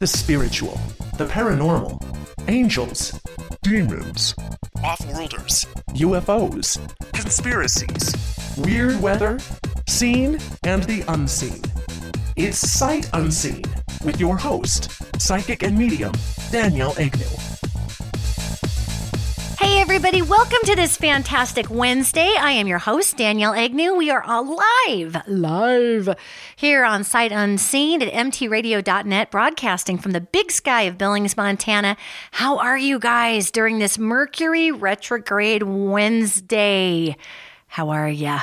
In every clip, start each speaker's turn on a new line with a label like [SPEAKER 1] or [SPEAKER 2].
[SPEAKER 1] the spiritual, the paranormal, angels,
[SPEAKER 2] demons,
[SPEAKER 3] off-worlders,
[SPEAKER 1] UFOs,
[SPEAKER 3] conspiracies,
[SPEAKER 1] weird weather, seen and the unseen. It's Sight Unseen with your host, psychic and medium, Danielle Agnew.
[SPEAKER 4] Hey everybody, welcome to this fantastic Wednesday. I am your host, Danielle Agnew. We are all live here on Sight Unseen at mtradio.net, broadcasting from the big sky of Billings, Montana. How are you guys during this Mercury retrograde Wednesday? How are ya?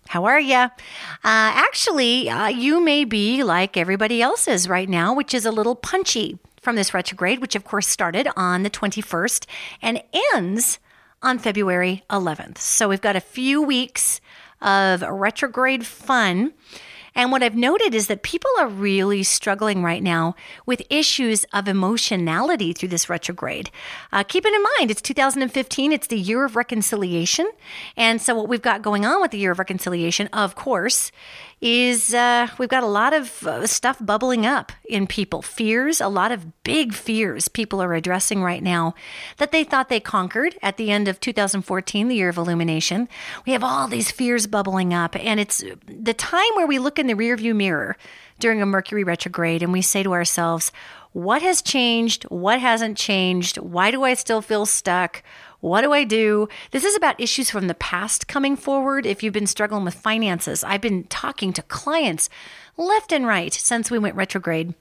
[SPEAKER 4] Actually, you may be like everybody else is right now, which is a little punchy from this retrograde, which of course started on the 21st and ends on February 11th. So we've got a few weeks of retrograde fun. And what I've noted is that people are really struggling right now with issues of emotionality through this retrograde. Keeping in mind, it's 2015. It's the year of reconciliation. And so what we've got going on with the year of reconciliation, of course, is we've got a lot of stuff bubbling up in people. Fears, a lot of big fears people are addressing right now that they thought they conquered at the end of 2014, the year of illumination. We have all these fears bubbling up, and it's the time where we look in the rearview mirror during a Mercury retrograde and we say to ourselves, what has changed? What hasn't changed? Why do I still feel stuck? What do I do? This is about issues from the past coming forward. If you've been struggling with finances, I've been talking to clients left and right since we went retrograde,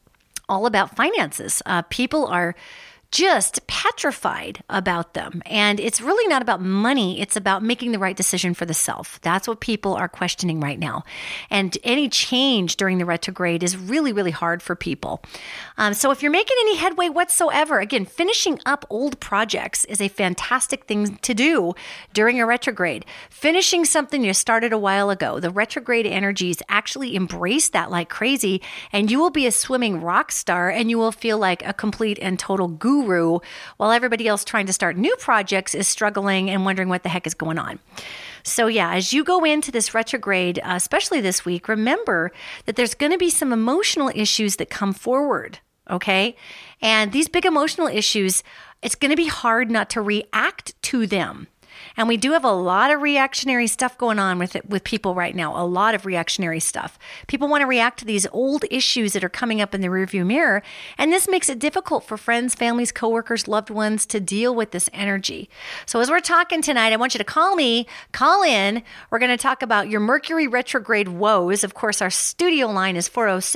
[SPEAKER 4] all about finances. People are just petrified about them. And it's really not about money. It's about making the right decision for the self. That's what people are questioning right now. And any change during the retrograde is really, really hard for people. So if you're making any headway whatsoever, again, finishing up old projects is a fantastic thing to do during a retrograde. Finishing something you started a while ago. The retrograde energies actually embrace that like crazy, and you will be a swimming rock star, and you will feel like a complete and total guru while everybody else trying to start new projects is struggling and wondering what the heck is going on. So yeah, as you go into this retrograde, especially this week, remember that there's going to be some emotional issues that come forward, okay? And these big emotional issues, it's going to be hard not to react to them. And we do have a lot of reactionary stuff going on with people right now, a lot of reactionary stuff. People want to react to these old issues that are coming up in the rearview mirror, and this makes it difficult for friends, families, coworkers, loved ones to deal with this energy. So as we're talking tonight, I want you to call in. We're going to talk about your Mercury retrograde woes. Of course, our studio line is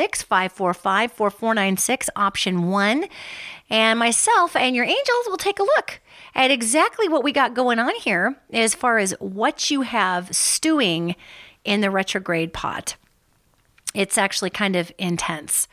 [SPEAKER 4] 406-545-4496, option 1. And myself and your angels will take a look at exactly what we got going on here as far as what you have stewing in the retrograde pot. It's actually kind of intense.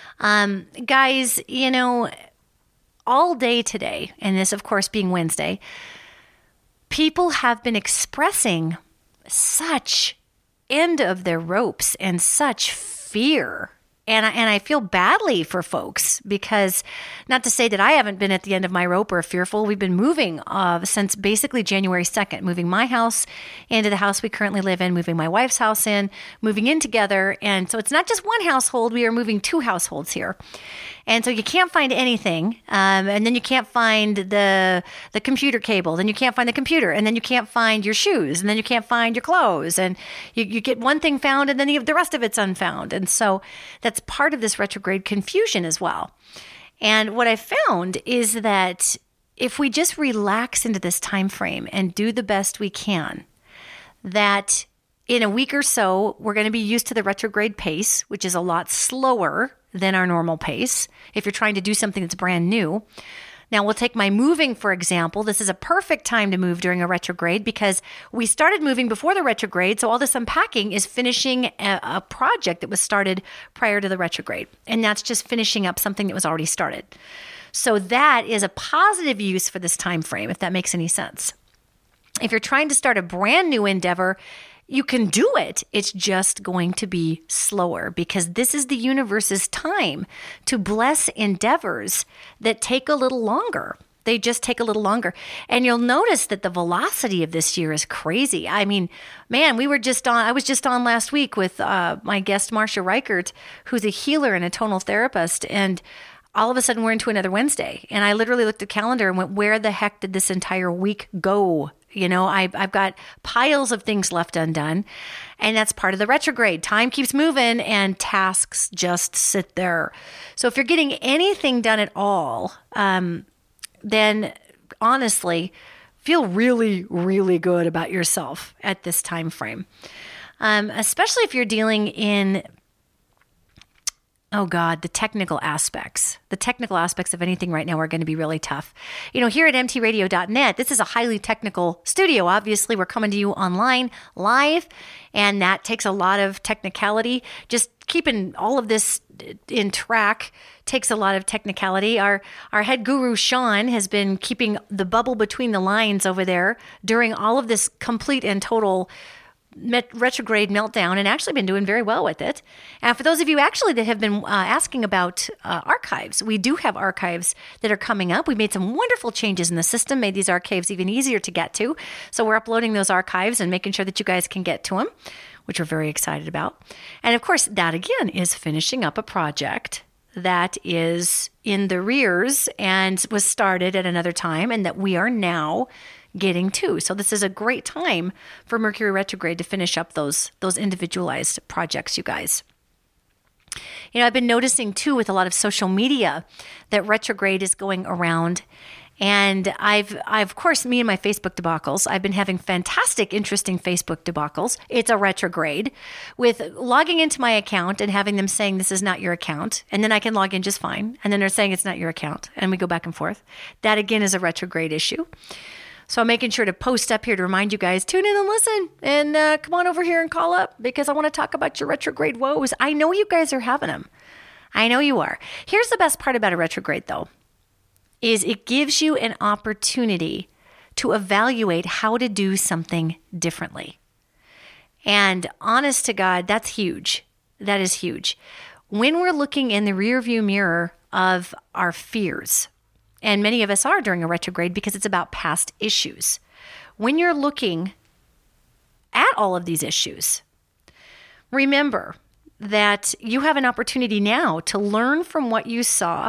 [SPEAKER 4] Guys, you know, all day today, and this of course being Wednesday, people have been expressing such end of their ropes and such fear. And I feel badly for folks because, not to say that I haven't been at the end of my rope or fearful, we've been moving since basically January 2nd, moving my house into the house we currently live in, moving my wife's house in, moving in together. And so it's not just one household, we are moving 2 households here. And so you can't find anything, and then you can't find the computer cable, then you can't find the computer, and then you can't find your shoes, and then you can't find your clothes, and you get one thing found, and then the rest of it's unfound. And so that's part of this retrograde confusion as well. And what I found is that if we just relax into this time frame and do the best we can, that in a week or so, we're going to be used to the retrograde pace, which is a lot slower than our normal pace if you're trying to do something that's brand new. Now, we'll take my moving, for example. This is a perfect time to move during a retrograde because we started moving before the retrograde, so all this unpacking is finishing a project that was started prior to the retrograde, and that's just finishing up something that was already started. So that is a positive use for this time frame, if that makes any sense. If you're trying to start a brand new endeavor, you can do it. It's just going to be slower because this is the universe's time to bless endeavors that take a little longer. They just take a little longer. And you'll notice that the velocity of this year is crazy. I mean, man, I was just on last week with my guest, Marcia Reichert, who's a healer and a tonal therapist. And all of a sudden we're into another Wednesday. And I literally looked at the calendar and went, where the heck did this entire week go? You know, I've got piles of things left undone, and that's part of the retrograde. Time keeps moving and tasks just sit there. So if you're getting anything done at all, then honestly, feel really, really good about yourself at this time frame. Especially if you're dealing in the technical aspects. The technical aspects of anything right now are going to be really tough. You know, here at mtradio.net, this is a highly technical studio. Obviously, we're coming to you online, live, and that takes a lot of technicality. Just keeping all of this in track takes a lot of technicality. Our head guru, Sean, has been keeping the bubble between the lines over there during all of this complete and total retrograde meltdown, and actually been doing very well with it. And for those of you actually that have been asking about archives, we do have archives that are coming up. We made some wonderful changes in the system, made these archives even easier to get to. So we're uploading those archives and making sure that you guys can get to them, which we're very excited about. And of course, that again is finishing up a project that is in the rears and was started at another time and that we are now getting to. So this is a great time for Mercury retrograde to finish up those individualized projects, you guys. You know, I've been noticing too with a lot of social media that retrograde is going around. And I've of course, me and my Facebook debacles, I've been having fantastic, interesting Facebook debacles. It's a retrograde with logging into my account and having them saying this is not your account. And then I can log in just fine. And then they're saying it's not your account. And we go back and forth. That again is a retrograde issue. So I'm making sure to post up here to remind you guys, tune in and listen and come on over here and call up because I want to talk about your retrograde woes. I know you guys are having them. I know you are. Here's the best part about a retrograde though, is it gives you an opportunity to evaluate how to do something differently. And honest to God, that's huge. That is huge. When we're looking in the rearview mirror of our fears, and many of us are during a retrograde because it's about past issues. When you're looking at all of these issues, remember that you have an opportunity now to learn from what you saw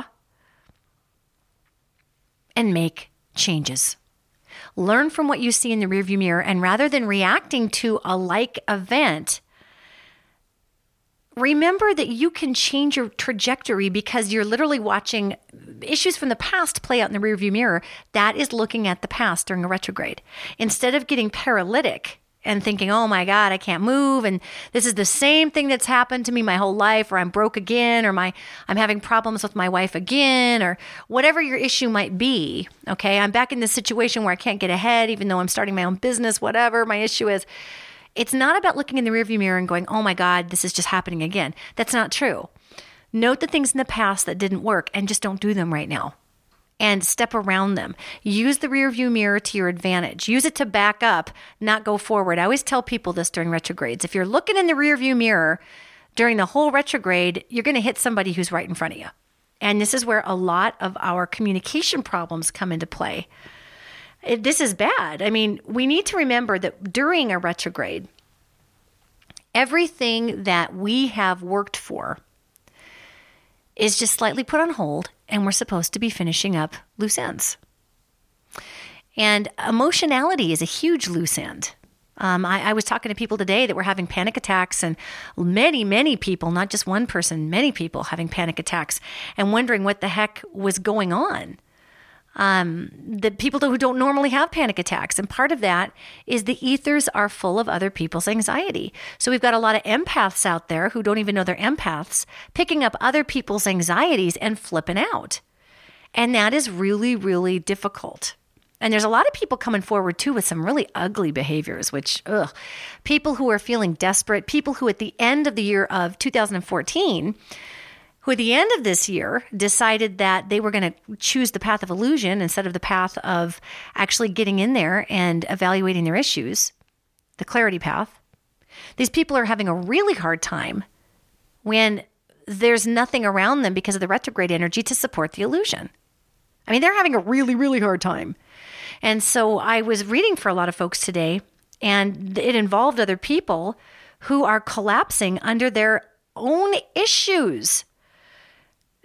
[SPEAKER 4] and make changes. Learn from what you see in the rearview mirror, and rather than reacting to a like event, remember that you can change your trajectory because you're literally watching issues from the past play out in the rearview mirror. That is looking at the past during a retrograde. Instead of getting paralytic and thinking, oh my God, I can't move, and this is the same thing that's happened to me my whole life, or I'm broke again, or I'm having problems with my wife again, or whatever your issue might be, okay? I'm back in this situation where I can't get ahead even though I'm starting my own business, whatever my issue is. It's not about looking in the rearview mirror and going, oh my God, this is just happening again. That's not true. Note the things in the past that didn't work and just don't do them right now. And step around them. Use the rearview mirror to your advantage. Use it to back up, not go forward. I always tell people this during retrogrades. If you're looking in the rearview mirror during the whole retrograde, you're going to hit somebody who's right in front of you. And this is where a lot of our communication problems come into play. This is bad. I mean, we need to remember that during a retrograde, everything that we have worked for is just slightly put on hold, and we're supposed to be finishing up loose ends. And emotionality is a huge loose end. I was talking to people today that were having panic attacks, and many people, not just one person, many people having panic attacks and wondering what the heck was going on. The people who don't normally have panic attacks. And part of that is the ethers are full of other people's anxiety. So we've got a lot of empaths out there who don't even know they're empaths, picking up other people's anxieties and flipping out. And that is really, really difficult. And there's a lot of people coming forward too with some really ugly behaviors, which, people who are feeling desperate, people who at the end of the year of 2014, who at the end of this year decided that they were going to choose the path of illusion instead of the path of actually getting in there and evaluating their issues, the clarity path. These people are having a really hard time when there's nothing around them because of the retrograde energy to support the illusion. I mean, they're having a really, really hard time. And so I was reading for a lot of folks today, and it involved other people who are collapsing under their own issues.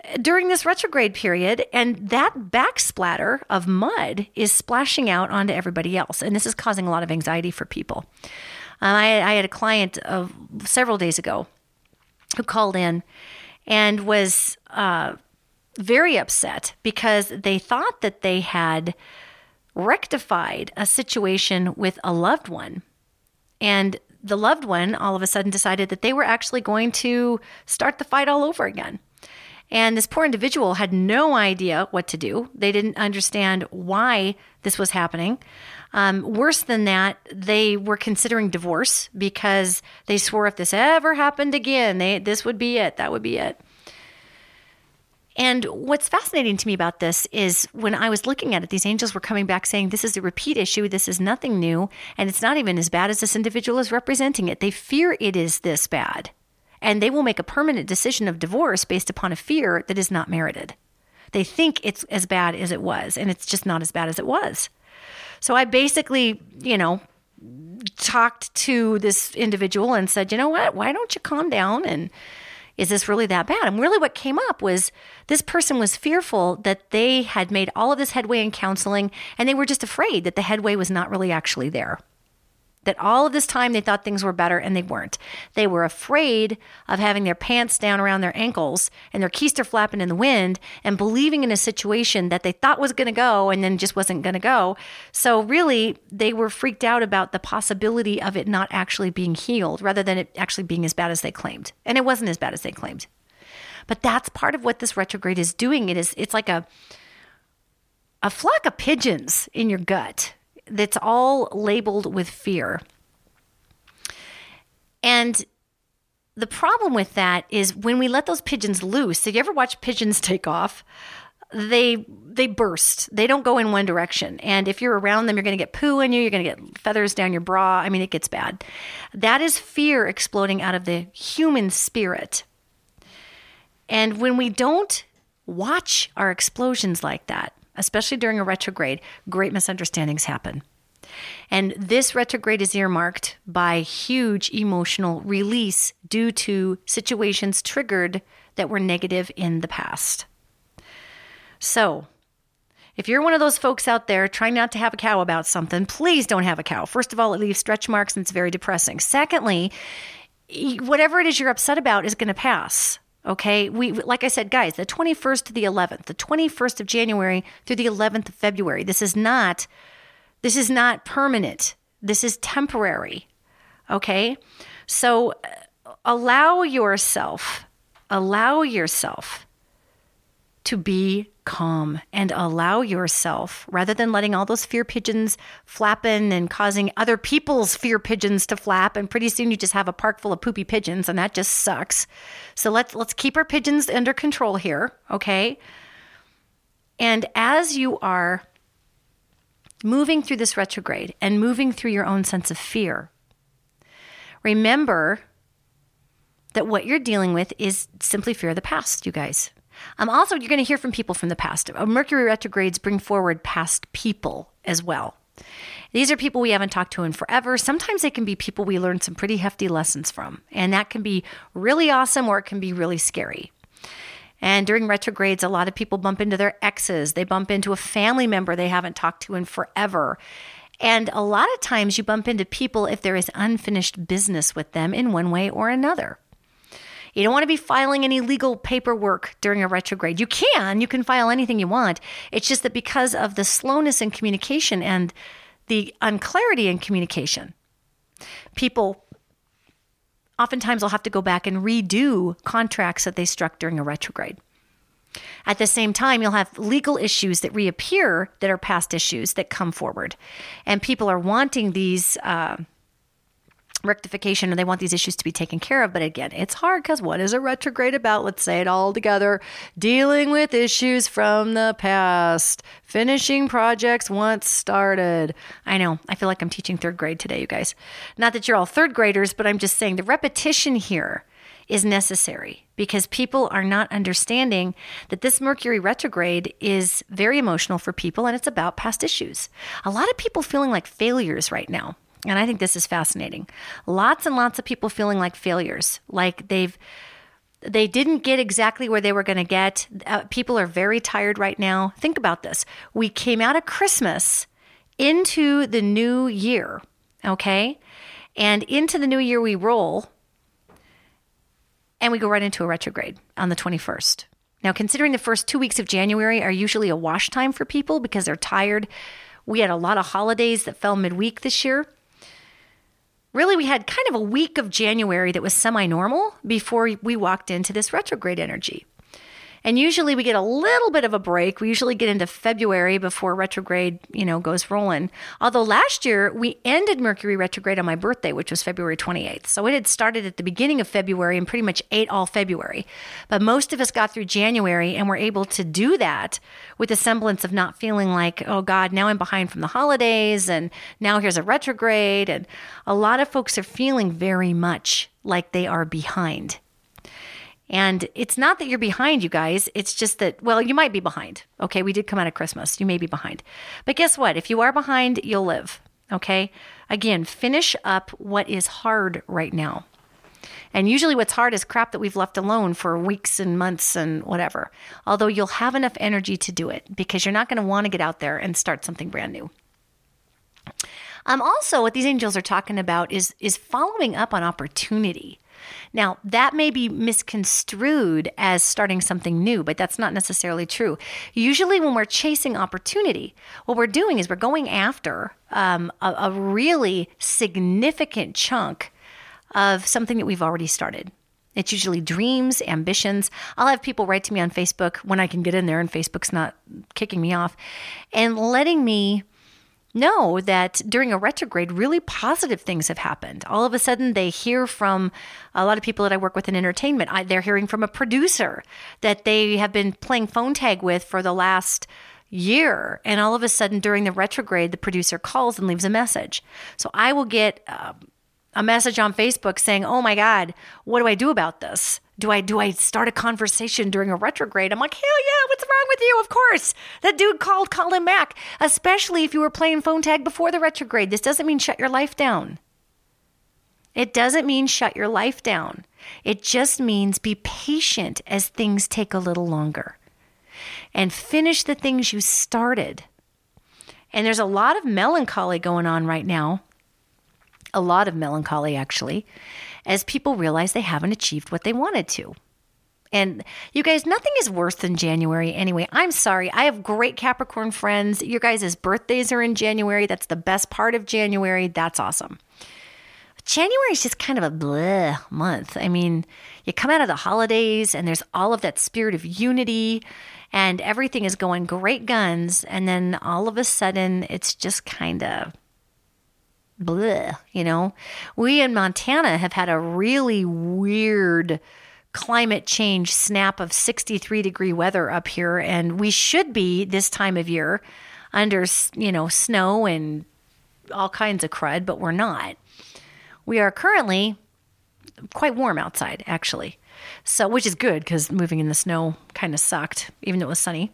[SPEAKER 4] during this retrograde period, and that backsplatter of mud is splashing out onto everybody else. And this is causing a lot of anxiety for people. I had a client several days ago who called in and was very upset because they thought that they had rectified a situation with a loved one. And the loved one all of a sudden decided that they were actually going to start the fight all over again. And this poor individual had no idea what to do. They didn't understand why this was happening. Worse than that, they were considering divorce because they swore if this ever happened again, this would be it. That would be it. And what's fascinating to me about this is when I was looking at it, these angels were coming back saying, this is a repeat issue. This is nothing new. And it's not even as bad as this individual is representing it. They fear it is this bad. And they will make a permanent decision of divorce based upon a fear that is not merited. They think it's as bad as it was, and it's just not as bad as it was. So I basically, talked to this individual and said, you know what, why don't you calm down? And is this really that bad? And really what came up was this person was fearful that they had made all of this headway in counseling, and they were just afraid that the headway was not really actually there. That all of this time they thought things were better and they weren't. They were afraid of having their pants down around their ankles and their keister flapping in the wind and believing in a situation that they thought was going to go and then just wasn't going to go. So really, they were freaked out about the possibility of it not actually being healed rather than it actually being as bad as they claimed. And it wasn't as bad as they claimed. But that's part of what this retrograde is doing. It's like a flock of pigeons in your gut that's all labeled with fear. And the problem with that is when we let those pigeons loose, so you ever watch pigeons take off? They burst. They don't go in one direction. And if you're around them, you're going to get poo in you. You're going to get feathers down your bra. I mean, it gets bad. That is fear exploding out of the human spirit. And when we don't watch our explosions like that, especially during a retrograde, great misunderstandings happen. And this retrograde is earmarked by huge emotional release due to situations triggered that were negative in the past. So, if you're one of those folks out there trying not to have a cow about something, please don't have a cow. First of all, it leaves stretch marks and it's very depressing. Secondly, whatever it is you're upset about is going to pass. Okay, like I said, guys, the 21st to the 11th, the 21st of January through the 11th of February. This is not permanent. This is temporary. Okay, so allow yourself to be calm and allow yourself, rather than letting all those fear pigeons flapping and causing other people's fear pigeons to flap. And pretty soon you just have a park full of poopy pigeons, and that just sucks. So let's keep our pigeons under control here, okay? And as you are moving through this retrograde and moving through your own sense of fear, remember that what you're dealing with is simply fear of the past, you guys. Also, you're going to hear from people from the past. Mercury retrogrades bring forward past people as well. These are people we haven't talked to in forever. Sometimes they can be people we learned some pretty hefty lessons from. And that can be really awesome or it can be really scary. And during retrogrades, a lot of people bump into their exes. They bump into a family member they haven't talked to in forever. And a lot of times you bump into people if there is unfinished business with them in one way or another. You don't want to be filing any legal paperwork during a retrograde. You can file anything you want. It's just that because of the slowness in communication and the unclarity in communication, people oftentimes will have to go back and redo contracts that they struck during a retrograde. At the same time, you'll have legal issues that reappear that are past issues that come forward. And people are wanting these rectification, and they want these issues to be taken care of. But again, it's hard because what is a retrograde about? Let's say it all together. Dealing with issues from the past. Finishing projects once started. I know. I feel like I'm teaching third grade today, you guys. Not that you're all third graders, but I'm just saying the repetition here is necessary because people are not understanding that this Mercury retrograde is very emotional for people, and it's about past issues. A lot of people feeling like failures right now. And I think this is fascinating. Lots and lots of people feeling like failures, like they've They didn't get exactly where they were going to get. People are very tired right now. Think about this. We came out of Christmas into the new year, okay? And into the new year we roll, and we go right into a retrograde on the 21st. Now, considering the first 2 weeks of January are usually a wash time for people because they're tired, we had a lot of holidays that fell midweek this year. Really, we had kind of a week of January that was semi-normal before we walked into this retrograde energy. And usually we get a little bit of a break. We usually get into February before retrograde, goes rolling. Although last year we ended Mercury retrograde on my birthday, which was February 28th. So it had started at the beginning of February and pretty much ate all February. But most of us got through January and were able to do that with a semblance of not feeling like, oh God, now I'm behind from the holidays and now here's a retrograde. And a lot of folks are feeling very much like they are behind. And it's not that you're behind, you guys. It's just that, well, you might be behind. Okay, we did come out of Christmas. You may be behind. But guess what? If you are behind, you'll live. Okay? Again, finish up what is hard right now. And usually what's hard is crap that we've left alone for weeks and months and whatever. Although you'll have enough energy to do it because you're not going to want to get out there and start something brand new. Also, what these angels are talking about is following up on opportunity. Now, that may be misconstrued as starting something new, but that's not necessarily true. Usually when we're chasing opportunity, what we're doing is we're going after a really significant chunk of something that we've already started. It's usually dreams, ambitions. I'll have people write to me on Facebook when I can get in there and Facebook's not kicking me off and letting me know that during a retrograde, really positive things have happened. All of a sudden, they hear from a lot of people that I work with in entertainment. They're hearing from a producer that they have been playing phone tag with for the last year. And all of a sudden, during the retrograde, the producer calls and leaves a message. So I will get a message on Facebook saying, oh my God, what do I do about this? Do I start a conversation during a retrograde? I'm like, hell yeah, what's wrong with you? Of course. That dude call him back, especially if you were playing phone tag before the retrograde. This doesn't mean shut your life down. It doesn't mean shut your life down. It just means be patient as things take a little longer and finish the things you started. And there's a lot of melancholy going on right now. A lot of melancholy, actually, as people realize they haven't achieved what they wanted to. And you guys, nothing is worse than January anyway. I'm sorry. I have great Capricorn friends. Your guys' birthdays are in January. That's the best part of January. That's awesome. January is just kind of a bleh month. I mean, you come out of the holidays and there's all of that spirit of unity and everything is going great guns. And then all of a sudden, it's just kind of bleh, We in Montana have had a really weird climate change snap of 63-degree weather up here, and we should be this time of year under, snow and all kinds of crud, but we're not. We are currently quite warm outside, actually, so which is good because moving in the snow kind of sucked, even though it was sunny.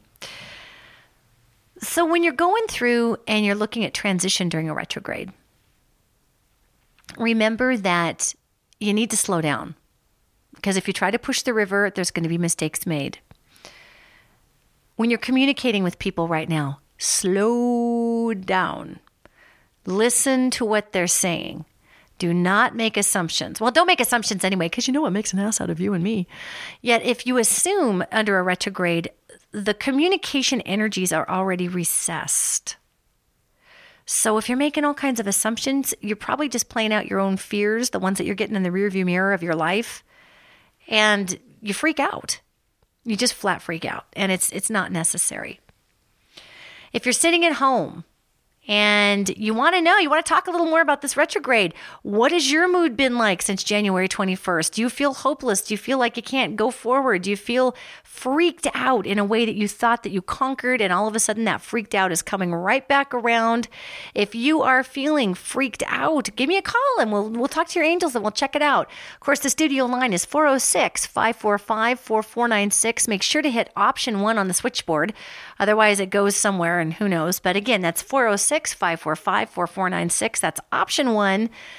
[SPEAKER 4] So when you're going through and you're looking at transition during a retrograde, remember that you need to slow down because if you try to push the river, there's going to be mistakes made. When you're communicating with people right now, slow down. Listen to what they're saying. Do not make assumptions. Well, don't make assumptions anyway because it makes an ass out of you and me. Yet if you assume under a retrograde, the communication energies are already recessed. So if you're making all kinds of assumptions, you're probably just playing out your own fears, the ones that you're getting in the rearview mirror of your life, and you freak out. You just flat freak out, and it's not necessary. If you're sitting at home and you want to talk a little more about this retrograde, what has your mood been like since January 21st? Do you feel hopeless? Do you feel like you can't go forward? Do you feel freaked out in a way that you thought that you conquered and all of a sudden that freaked out is coming right back around? If you are feeling freaked out, give me a call and we'll talk to your angels and we'll check it out. Of course, the studio line is 406-545-4496. Make sure to hit option 1 on the switchboard. Otherwise, it goes somewhere and who knows. But again, that's 406-545-4496. That's option 1.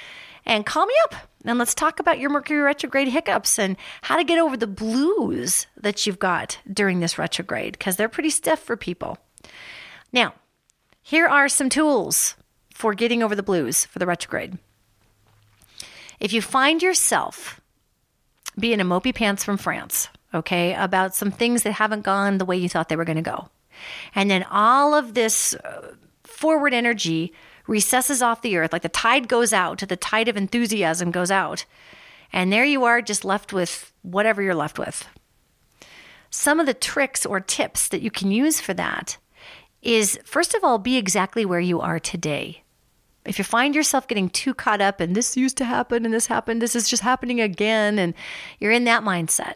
[SPEAKER 4] And call me up and let's talk about your Mercury retrograde hiccups and how to get over the blues that you've got during this retrograde, because they're pretty stiff for people. Now, here are some tools for getting over the blues for the retrograde. If you find yourself being a mopey pants from France, okay, about some things that haven't gone the way you thought they were going to go, and then all of this forward energy recesses off the earth, like the tide goes out, the tide of enthusiasm goes out, and there you are just left with whatever you're left with. Some of the tricks or tips that you can use for that is, first of all, be exactly where you are today. If you find yourself getting too caught up in this used to happen and this happened, this is just happening again, and you're in that mindset,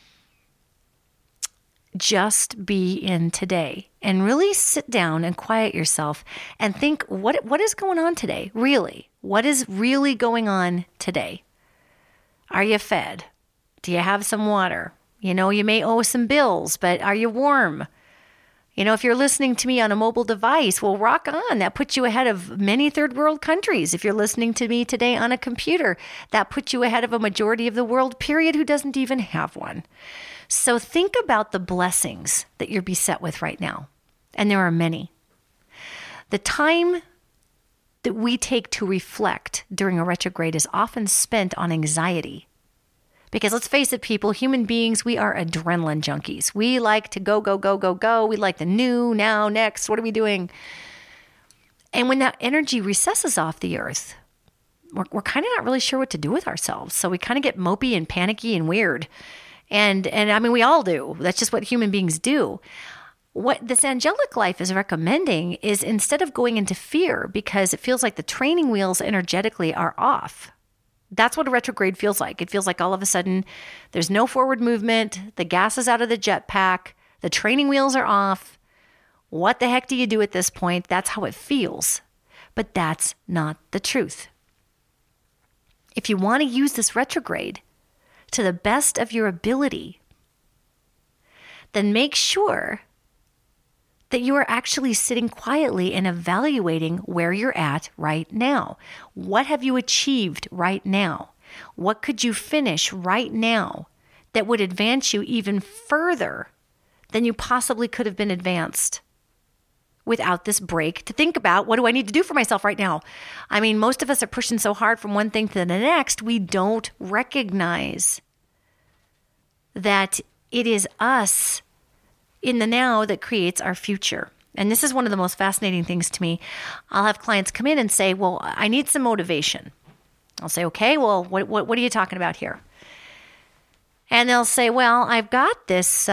[SPEAKER 4] just be in today and really sit down and quiet yourself and think, what is going on today? Really? What is really going on today? Are you fed? Do you have some water? You know, you may owe some bills, but are you warm? You know, if you're listening to me on a mobile device, well, rock on. That puts you ahead of many third world countries. If you're listening to me today on a computer, that puts you ahead of a majority of the world, period, who doesn't even have one. So think about the blessings that you're beset with right now. And there are many. The time that we take to reflect during a retrograde is often spent on anxiety. Because let's face it, people, human beings, we are adrenaline junkies. We like to go, go, go, go, go. We like the new, now, next. What are we doing? And when that energy recesses off the earth, we're kind of not really sure what to do with ourselves. So we kind of get mopey and panicky and weird. And I mean, we all do. That's just what human beings do. What this angelic life is recommending is, instead of going into fear because it feels like the training wheels energetically are off. That's what a retrograde feels like. It feels like all of a sudden there's no forward movement. The gas is out of the jetpack. The training wheels are off. What the heck do you do at this point? That's how it feels. But that's not the truth. If you want to use this retrograde to the best of your ability, then make sure that you are actually sitting quietly and evaluating where you're at right now. What have you achieved right now? What could you finish right now that would advance you even further than you possibly could have been advanced without this break to think about, what do I need to do for myself right now? I mean, most of us are pushing so hard from one thing to the next, we don't recognize that it is us in the now that creates our future. And this is one of the most fascinating things to me. I'll have clients come in and say, well, I need some motivation. I'll say, okay, well, what are you talking about here? And they'll say, well, I've got this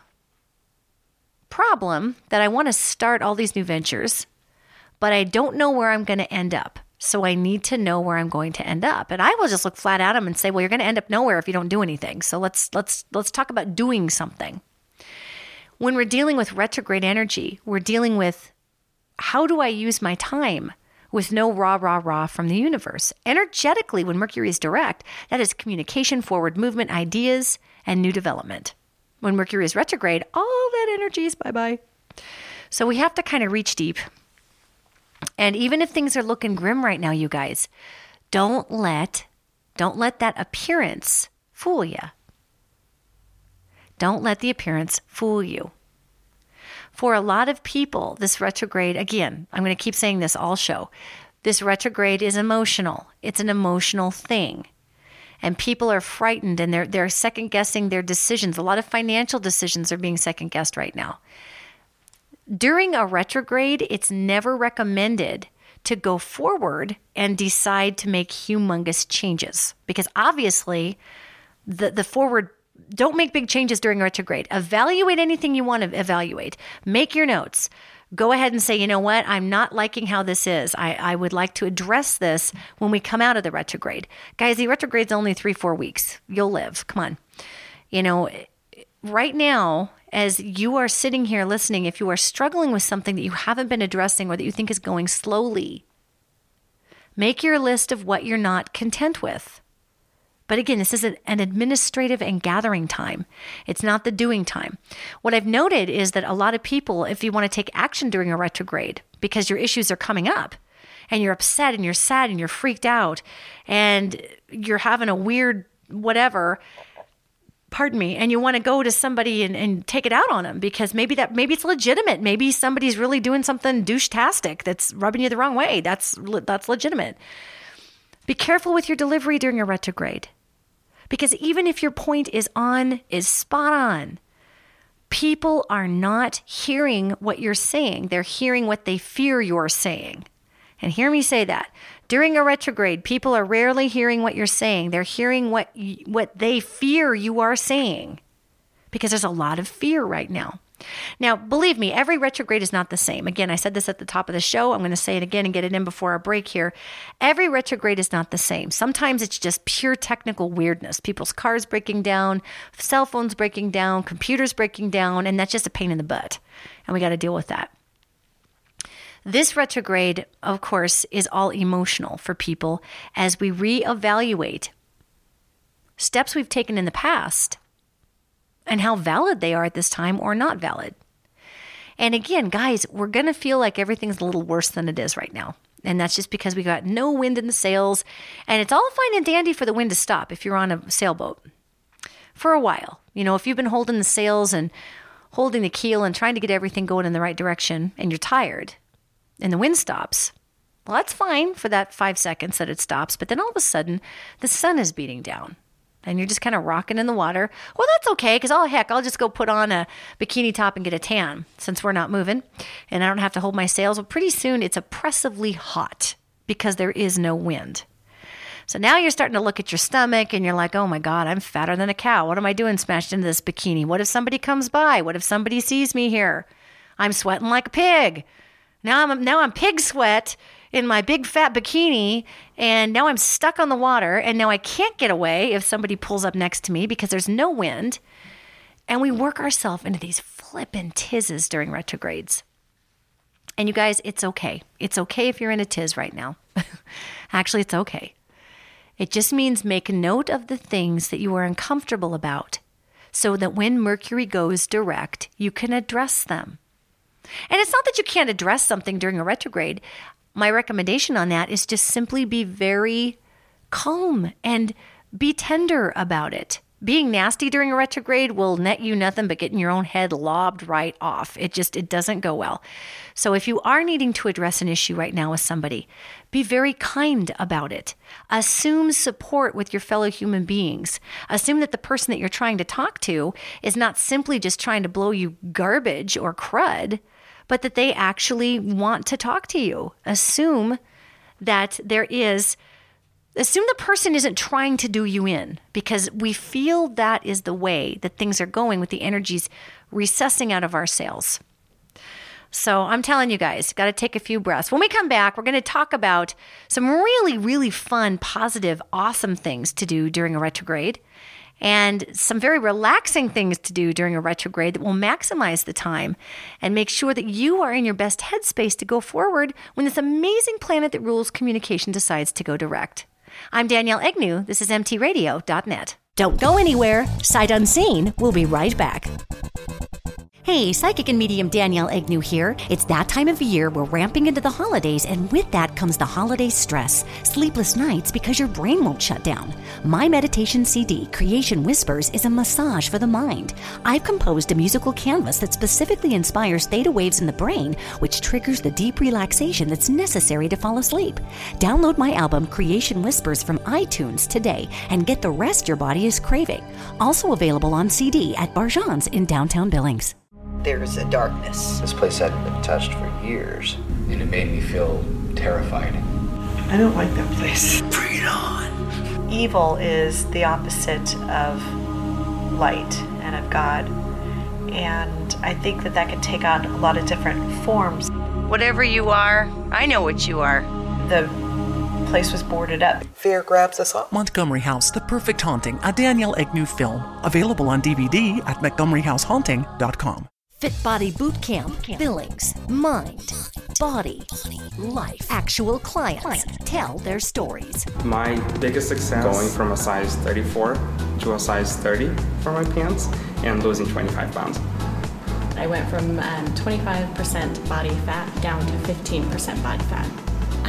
[SPEAKER 4] problem that I want to start all these new ventures, but I don't know where I'm going to end up. So I need to know where I'm going to end up. And I will just look flat at them and say, well, you're going to end up nowhere if you don't do anything. So let's talk about doing something. When we're dealing with retrograde energy, we're dealing with, how do I use my time with no rah from the universe? Energetically, when Mercury is direct, that is communication, forward movement, ideas, and new development. When Mercury is retrograde, all that energy is bye-bye. So we have to kind of reach deep. And even if things are looking grim right now, you guys, don't let that appearance fool you. Don't let the appearance fool you. For a lot of people, this retrograde, again, I'm going to keep saying this all show, this retrograde is emotional. It's an emotional thing. And people are frightened and they're second-guessing their decisions. A lot of financial decisions are being second-guessed right now. During a retrograde, it's never recommended to go forward and decide to make humongous changes. Because obviously, the forward, don't make big changes during retrograde. Evaluate anything you want to evaluate. Make your notes. Go ahead and say, you know what, I'm not liking how this is. I would like to address this when we come out of the retrograde. Guys, the retrograde's only 3-4 weeks. You'll live. Come on. You know, right now, as you are sitting here listening, if you are struggling with something that you haven't been addressing or that you think is going slowly, make your list of what you're not content with. But again, this is an administrative and gathering time. It's not the doing time. What I've noted is that a lot of people, if you want to take action during a retrograde, because your issues are coming up, and you're upset and you're sad and you're freaked out and you're having a weird whatever, pardon me, and you want to go to somebody and take it out on them because maybe it's legitimate. Maybe somebody's really doing something douche-tastic that's rubbing you the wrong way. That's legitimate. Be careful with your delivery during a retrograde, because even if your point is spot on, people are not hearing what you're saying. They're hearing what they fear you're saying. And hear me say that. During a retrograde, people are rarely hearing what you're saying. They're hearing what they fear you are saying, because there's a lot of fear right now. Now, believe me, every retrograde is not the same. Again, I said this at the top of the show. I'm going to say it again and get it in before our break here. Every retrograde is not the same. Sometimes it's just pure technical weirdness. People's cars breaking down, cell phones breaking down, computers breaking down, and that's just a pain in the butt. And we got to deal with that. This retrograde, of course, is all emotional for people as we reevaluate steps we've taken in the past and how valid they are at this time or not valid. And again, guys, we're going to feel like everything's a little worse than it is right now. And that's just because we got no wind in the sails. And it's all fine and dandy for the wind to stop if you're on a sailboat for a while. You know, if you've been holding the sails and holding the keel and trying to get everything going in the right direction and you're tired, and the wind stops, well, that's fine for that 5 seconds that it stops. But then all of a sudden, the sun is beating down and you're just kind of rocking in the water. Well, that's okay, because I'll just go put on a bikini top and get a tan since we're not moving and I don't have to hold my sails. Well, pretty soon it's oppressively hot because there is no wind. So now you're starting to look at your stomach and you're like, oh my God, I'm fatter than a cow. What am I doing smashed into this bikini? What if somebody comes by? What if somebody sees me here? I'm sweating like a pig. Now I'm pig sweat in my big fat bikini, and now I'm stuck on the water, and now I can't get away if somebody pulls up next to me because there's no wind. And we work ourselves into these flippin' tizzes during retrogrades. And you guys, it's okay. It's okay if you're in a tiz right now. Actually, it's okay. It just means make a note of the things that you are uncomfortable about so that when Mercury goes direct, you can address them. And it's not that you can't address something during a retrograde. My recommendation on that is just simply be very calm and be tender about it. Being nasty during a retrograde will net you nothing but getting your own head lobbed right off. It doesn't go well. So if you are needing to address an issue right now with somebody, be very kind about it. Assume support with your fellow human beings. Assume that the person that you're trying to talk to is not simply just trying to blow you garbage or crud, but that they actually want to talk to you. Assume that assume the person isn't trying to do you in, because we feel that is the way that things are going with the energies recessing out of our sails. So I'm telling you guys, got to take a few breaths. When we come back, we're going to talk about some really, really fun, positive, awesome things to do during a retrograde, and some very relaxing things to do during a retrograde that will maximize the time and make sure that you are in your best headspace to go forward when this amazing planet that rules communication decides to go direct. I'm Danielle Agnew. This is mtradio.net.
[SPEAKER 2] Don't go anywhere. Sight Unseen. We'll be right back. Hey, Psychic and Medium Danielle Agnew here. It's that time of year we're ramping into the holidays, and with that comes the holiday stress, sleepless nights because your brain won't shut down. My meditation CD, Creation Whispers, is a massage for the mind. I've composed a musical canvas that specifically inspires theta waves in the brain, which triggers the deep relaxation that's necessary to fall asleep. Download my album, Creation Whispers, from iTunes today and get the rest your body is craving. Also available on CD at Barjan's in downtown Billings.
[SPEAKER 5] There's a darkness.
[SPEAKER 6] This place hadn't been touched for years, and it made me feel terrified.
[SPEAKER 7] I don't like that place.
[SPEAKER 6] Bring it on!
[SPEAKER 7] Evil is the opposite of light and of God. And I think that can take on a lot of different forms.
[SPEAKER 5] Whatever you are, I know what you are.
[SPEAKER 7] The place was boarded up.
[SPEAKER 5] Fear grabs us all.
[SPEAKER 1] Montgomery House, The Perfect Haunting, a Danielle Agnew film. Available on DVD at montgomeryhousehaunting.com.
[SPEAKER 2] Fit Body Boot Camp, Billings, Mind, Body, Life. Actual clients tell their stories.
[SPEAKER 8] My biggest success going from a size 34 to a size 30 for my pants and losing 25 pounds.
[SPEAKER 9] I went from 25% body fat down to 15% body fat.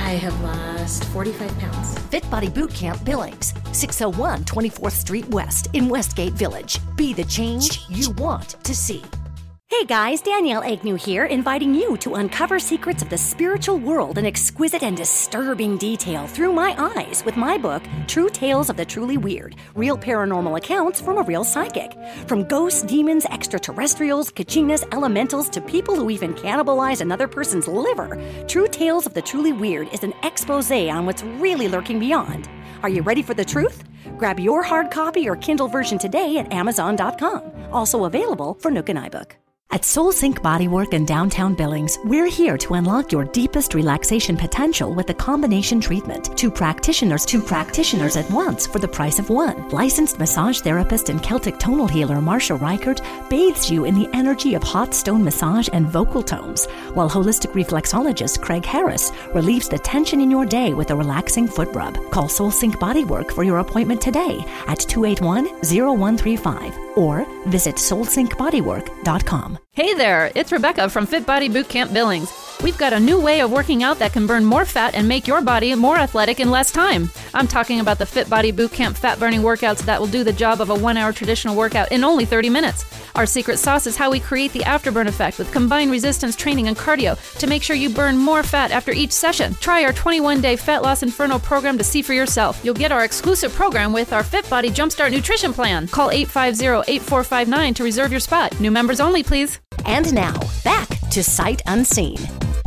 [SPEAKER 9] I have lost 45 pounds.
[SPEAKER 2] Fit Body Boot Camp Billings, 601 24th Street West in Westgate Village. Be the change you want to see. Hey guys, Danielle Agnew here, inviting you to uncover secrets of the spiritual world in exquisite and disturbing detail through my eyes with my book, True Tales of the Truly Weird, Real Paranormal Accounts from a Real Psychic. From ghosts, demons, extraterrestrials, kachinas, elementals, to people who even cannibalize another person's liver, True Tales of the Truly Weird is an expose on what's really lurking beyond. Are you ready for the truth? Grab your hard copy or Kindle version today at Amazon.com. Also available for Nook and iBook. At Soul Sync Bodywork in downtown Billings, we're here to unlock your deepest relaxation potential with a combination treatment. Two practitioners at once for the price of one. Licensed massage therapist and Celtic tonal healer Marsha Reichert bathes you in the energy of hot stone massage and vocal tones, while holistic reflexologist Craig Harris relieves the tension in your day with a relaxing foot rub. Call Soul Sync Bodywork for your appointment today at 281-0135 or visit soulsyncbodywork.com.
[SPEAKER 10] Hey there, it's Rebecca from Fit Body Boot Camp Billings. We've got a new way of working out that can burn more fat and make your body more athletic in less time. I'm talking about the Fit Body Boot Camp fat-burning workouts that will do the job of a 1-hour traditional workout in only 30 minutes. Our secret sauce is how we create the afterburn effect with combined resistance training and cardio to make sure you burn more fat after each session. Try our 21-day Fat Loss Inferno program to see for yourself. You'll get our exclusive program with our Fit Body Jumpstart Nutrition Plan. Call 850-8459 to reserve your spot. New members only, please.
[SPEAKER 2] And now, back to Sight Unseen.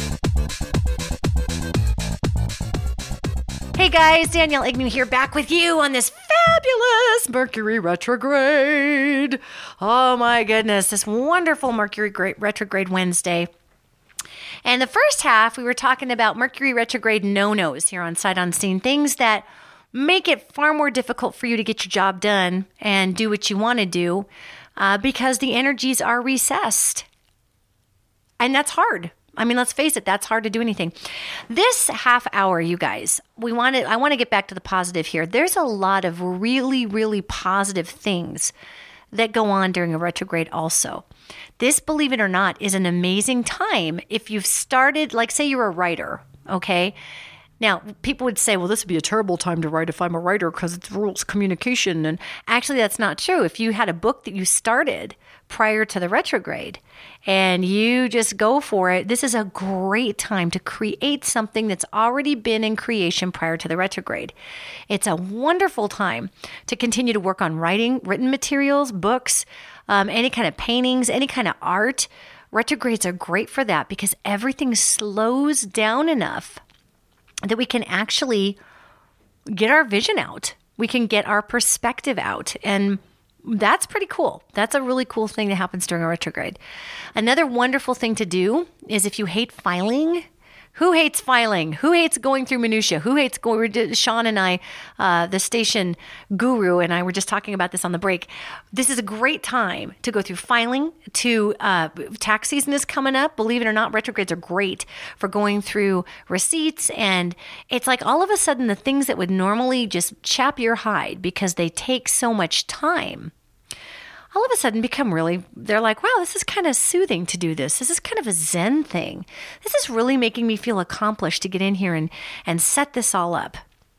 [SPEAKER 4] Hey guys, Danielle Agnew here, back with you on this fabulous Mercury retrograde. Oh my goodness, this wonderful Mercury retrograde Wednesday. And the first half, we were talking about Mercury retrograde no-nos here on Sight Unseen, things that make it far more difficult for you to get your job done and do what you want to do because the energies are recessed. And that's hard. I mean, let's face it, that's hard to do anything. This half hour, you guys, I want to get back to the positive here. There's a lot of really, really positive things that go on during a retrograde also. This, believe it or not, is an amazing time if you've started, like say you're a writer, okay? Now, people would say, well, this would be a terrible time to write if I'm a writer because it rules communication. And actually, that's not true. If you had a book that you started prior to the retrograde and you just go for it, this is a great time to create something that's already been in creation prior to the retrograde. It's a wonderful time to continue to work on writing, written materials, books, any kind of paintings, any kind of art. Retrogrades are great for that because everything slows down enough that we can actually get our vision out. We can get our perspective out. And that's pretty cool. That's a really cool thing that happens during a retrograde. Another wonderful thing to do is if you hate filing. Who hates filing? Who hates going through minutia? Who hates going? Sean and I, the station guru, and I were just talking about this on the break. This is a great time to go through filing. Tax season is coming up. Believe it or not, retrogrades are great for going through receipts. And it's like all of a sudden the things that would normally just chap your hide because they take so much time, all of a sudden become really, they're like, wow, this is kind of soothing to do this. This is kind of a Zen thing. This is really making me feel accomplished to get in here and set this all up.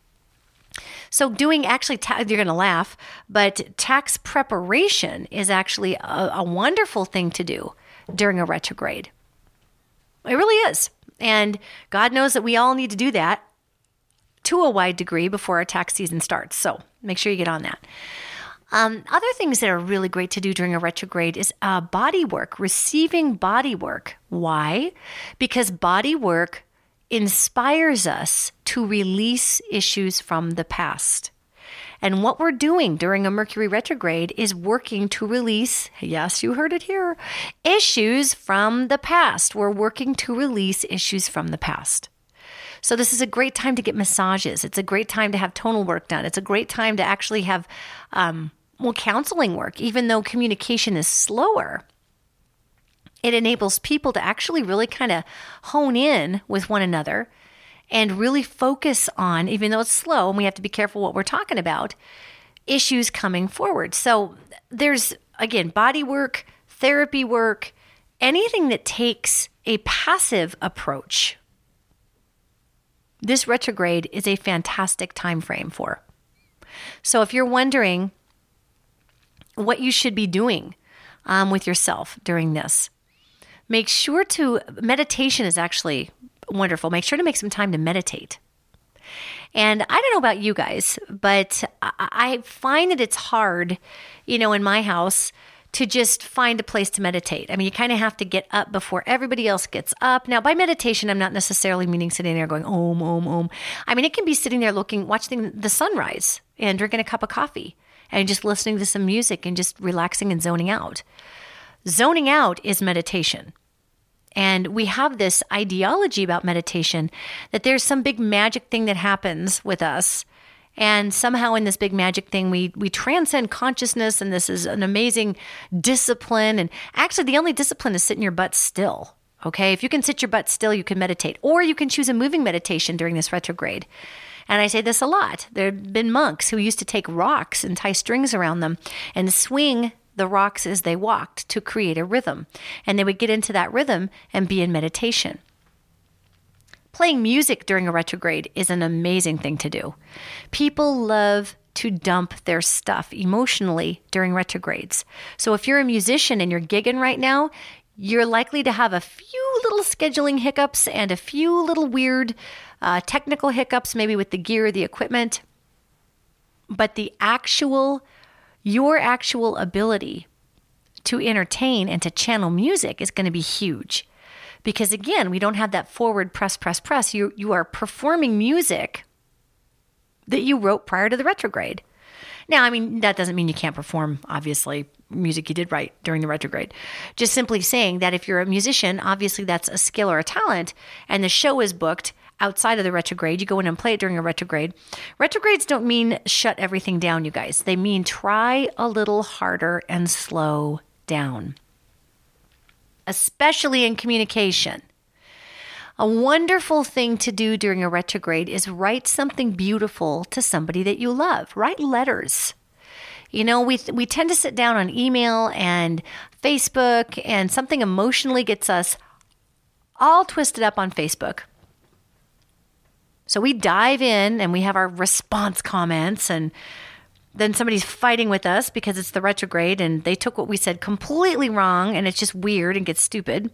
[SPEAKER 4] So doing actually, you're going to laugh, but tax preparation is actually a wonderful thing to do during a retrograde. It really is. And God knows that we all need to do that to a wide degree before our tax season starts. So make sure you get on that. Other things that are really great to do during a retrograde is body work, receiving body work. Why? Because body work inspires us to release issues from the past. And what we're doing during a Mercury retrograde is working to release, yes, you heard it here, issues from the past. We're working to release issues from the past. So this is a great time to get massages. It's a great time to have tonal work done. It's a great time to actually have counseling work. Even though communication is slower, it enables people to actually really kind of hone in with one another and really focus on, even though it's slow and we have to be careful what we're talking about, issues coming forward. So there's, again, body work, therapy work, anything that takes a passive approach this retrograde is a fantastic time frame for. So if you're wondering what you should be doing with yourself during this, make sure meditation is actually wonderful. Make sure to make some time to meditate. And I don't know about you guys, but I find that it's hard, in my house to just find a place to meditate. I mean, you kind of have to get up before everybody else gets up. Now, by meditation, I'm not necessarily meaning sitting there going, om, om, om. I mean, it can be sitting there watching the sunrise and drinking a cup of coffee and just listening to some music and just relaxing and zoning out. Zoning out is meditation. And we have this ideology about meditation that there's some big magic thing that happens with us. And somehow in this big magic thing, we transcend consciousness, and this is an amazing discipline. And actually, the only discipline is sitting your butt still. Okay, if you can sit your butt still, you can meditate. Or you can choose a moving meditation during this retrograde. And I say this a lot. There have been monks who used to take rocks and tie strings around them and swing the rocks as they walked to create a rhythm. And they would get into that rhythm and be in meditation. Playing music during a retrograde is an amazing thing to do. People love to dump their stuff emotionally during retrogrades. So if you're a musician and you're gigging right now, you're likely to have a few little scheduling hiccups and a few little weird technical hiccups, maybe with the gear, the equipment. But your actual ability to entertain and to channel music is going to be huge. Because again, we don't have that forward press. You are performing music that you wrote prior to the retrograde. Now, I mean, that doesn't mean you can't perform, obviously, music you did write during the retrograde. Just simply saying that if you're a musician, obviously that's a skill or a talent, and the show is booked outside of the retrograde. You go in and play it during a retrograde. Retrogrades don't mean shut everything down, you guys. They mean try a little harder and slow down. Especially in communication. A wonderful thing to do during a retrograde is write something beautiful to somebody that you love. Write letters. We tend to sit down on email and Facebook, and something emotionally gets us all twisted up on Facebook. So we dive in and we have our response comments, and then somebody's fighting with us because it's the retrograde and they took what we said completely wrong, and it's just weird and gets stupid.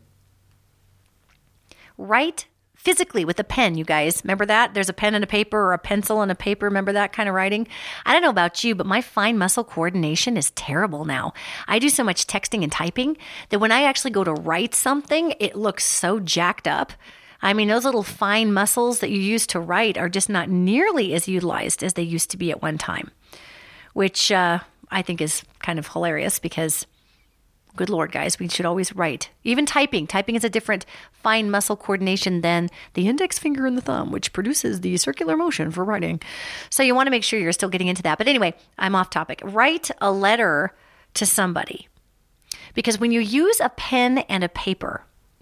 [SPEAKER 4] Write physically with a pen, you guys. Remember that? There's a pen and a paper, or a pencil and a paper. Remember that kind of writing? I don't know about you, but my fine muscle coordination is terrible now. I do so much texting and typing that when I actually go to write something, it looks so jacked up. I mean, those little fine muscles that you use to write are just not nearly as utilized as they used to be at one time, which I think is kind of hilarious because, good Lord, guys, we should always write. Even typing. Typing is a different fine muscle coordination than the index finger and the thumb, which produces the circular motion for writing. So you want to make sure you're still getting into that. But anyway, I'm off topic. Write a letter to somebody, because when you use a pen and a paper,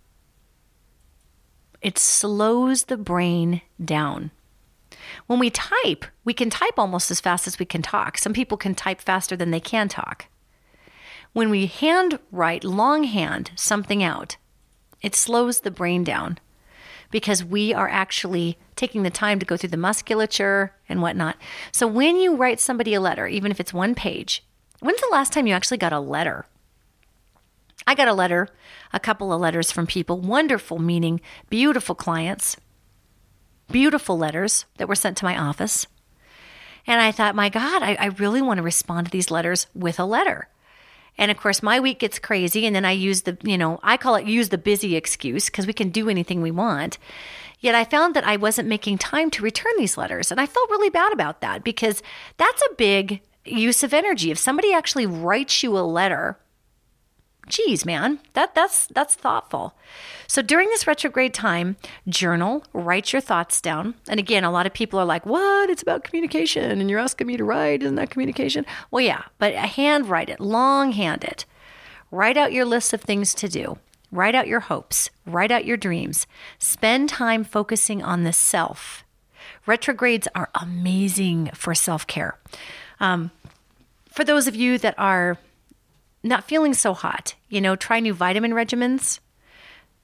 [SPEAKER 4] it slows the brain down. When we type, we can type almost as fast as we can talk. Some people can type faster than they can talk. When we handwrite, longhand something out, it slows the brain down because we are actually taking the time to go through the musculature and whatnot. So when you write somebody a letter, even if it's one page, when's the last time you actually got a letter? I got a letter, a couple of letters from people, wonderful, meaning beautiful clients, beautiful letters that were sent to my office. And I thought, my God, I really want to respond to these letters with a letter. And of course, my week gets crazy, and then I use I call it use the busy excuse, because we can do anything we want. Yet I found that I wasn't making time to return these letters. And I felt really bad about that, because that's a big use of energy. If somebody actually writes you a letter, geez, man, that's thoughtful. So during this retrograde time, journal, write your thoughts down. And again, a lot of people are like, what? It's about communication, and you're asking me to write. Isn't that communication? Well, yeah, but handwrite it, longhand it. Write out your list of things to do. Write out your hopes. Write out your dreams. Spend time focusing on the self. Retrogrades are amazing for self-care. For those of you that are not feeling so hot, try new vitamin regimens.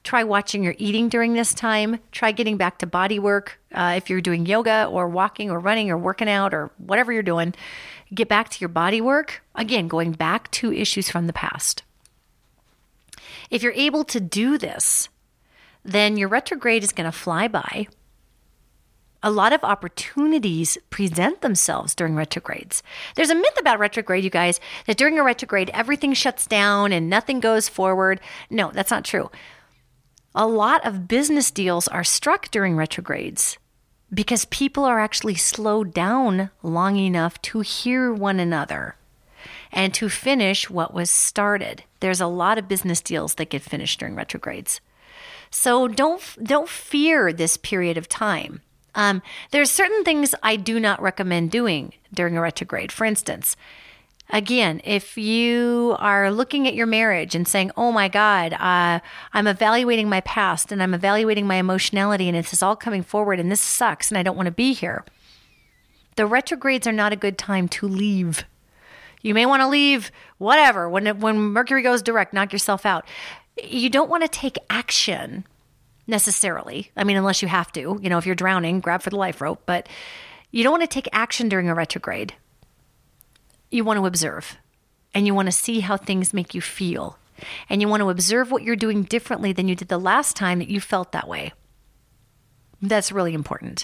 [SPEAKER 4] Try watching your eating during this time. Try getting back to body work. If you're doing yoga or walking or running or working out or whatever you're doing, get back to your body work. Again, going back to issues from the past. If you're able to do this, then your retrograde is going to fly by. A lot of opportunities present themselves during retrogrades. There's a myth about retrograde, you guys, that during a retrograde, everything shuts down and nothing goes forward. No, that's not true. A lot of business deals are struck during retrogrades because people are actually slowed down long enough to hear one another and to finish what was started. There's a lot of business deals that get finished during retrogrades. So don't fear this period of time. There's certain things I do not recommend doing during a retrograde. For instance, again, if you are looking at your marriage and saying, oh my God, I'm evaluating my past and I'm evaluating my emotionality and this is all coming forward and this sucks and I don't want to be here. The retrogrades are not a good time to leave. You may want to leave, whatever, when Mercury goes direct, knock yourself out. You don't want to take action necessarily. I mean, unless you have to, if you're drowning, grab for the life rope, but you don't want to take action during a retrograde. You want to observe and you want to see how things make you feel. And you want to observe what you're doing differently than you did the last time that you felt that way. That's really important.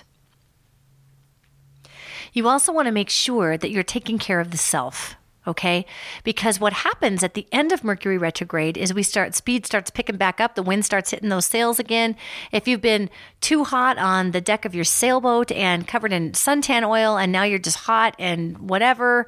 [SPEAKER 4] You also want to make sure that you're taking care of the self. Okay? Because what happens at the end of Mercury retrograde is speed starts picking back up. The wind starts hitting those sails again. If you've been too hot on the deck of your sailboat and covered in suntan oil and now you're just hot and whatever,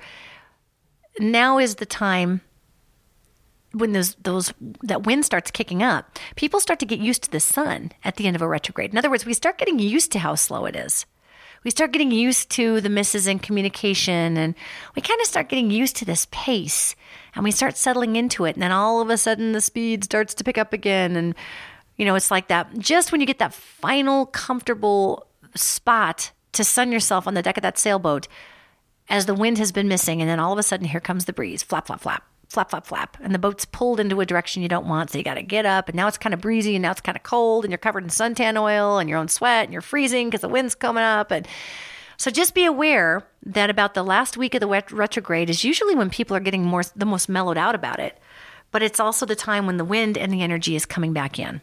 [SPEAKER 4] now is the time when that wind starts kicking up. People start to get used to the sun at the end of a retrograde. In other words, we start getting used to how slow it is. We start getting used to the misses in communication and we kind of start getting used to this pace and we start settling into it. And then all of a sudden the speed starts to pick up again. And, it's like that. Just when you get that final comfortable spot to sun yourself on the deck of that sailboat as the wind has been missing. And then all of a sudden here comes the breeze, flap, flap, flap. Flap, flap, flap. And the boat's pulled into a direction you don't want. So you got to get up and now it's kind of breezy and now it's kind of cold and you're covered in suntan oil and your own sweat and you're freezing because the wind's coming up. And so just be aware that about the last week of the retrograde is usually when people are getting the most mellowed out about it. But it's also the time when the wind and the energy is coming back in.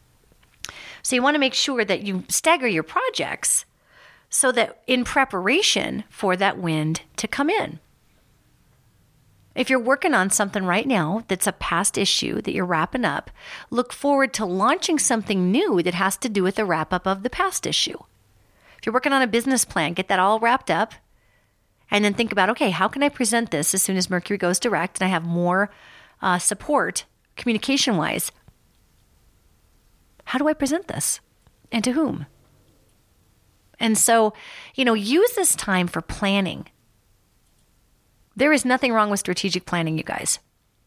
[SPEAKER 4] So you want to make sure that you stagger your projects so that in preparation for that wind to come in. If you're working on something right now that's a past issue that you're wrapping up, look forward to launching something new that has to do with the wrap-up of the past issue. If you're working on a business plan, get that all wrapped up and then think about, okay, how can I present this as soon as Mercury goes direct and I have more support communication-wise? How do I present this and to whom? And so, use this time for planning. There is nothing wrong with strategic planning, you guys.